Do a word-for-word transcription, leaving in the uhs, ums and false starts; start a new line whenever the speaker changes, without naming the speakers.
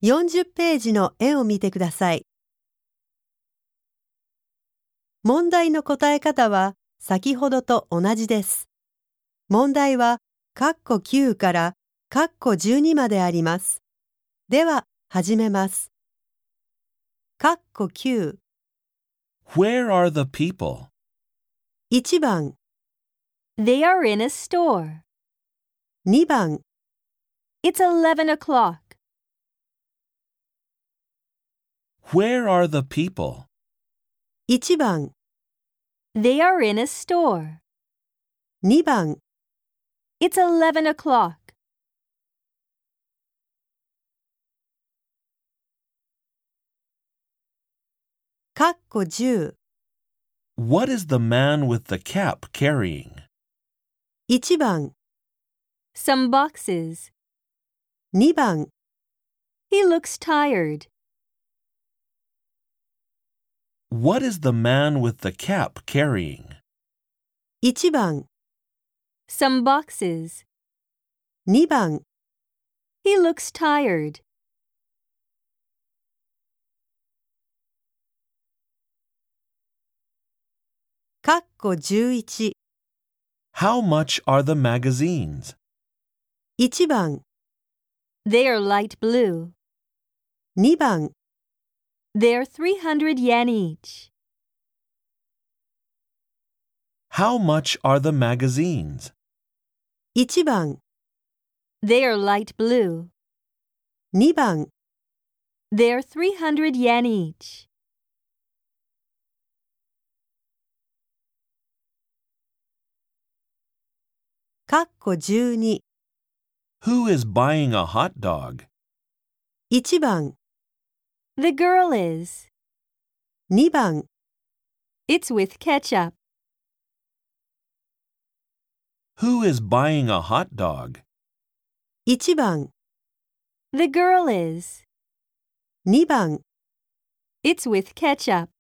よんじゅっページの絵を見てください。問題の答え方は先ほどと同じです。問題は括弧きゅうから括弧じゅうにまであります。では始めます。括弧きゅう
Where are the people?
いちばん
They are in a store.
にばん
It's eleven o'clock.
Where are the people?
いちばん
They are in a store.
にばん
It's eleven o'clock.
括弧じゅう
What is the man with the cap carrying?
いちばん
Some boxes.
にばん
He looks tired.
What is the man with the cap carrying?
いちばん
Some boxes.
にばん
He looks tired.
括弧じゅういち
How much are the magazines?
いちばん
They are light blue.
にばん
They're three hundred yen each.
How much are the magazines?
いちばん
They are light blue.
にばん
They're three hundred yen each.
括弧じゅうに
Who is buying a hot dog?
いちばん
The girl is.
にばん
It's with ketchup.
Who is buying a hot dog?
いちばん
The girl is.
にばん
It's with ketchup.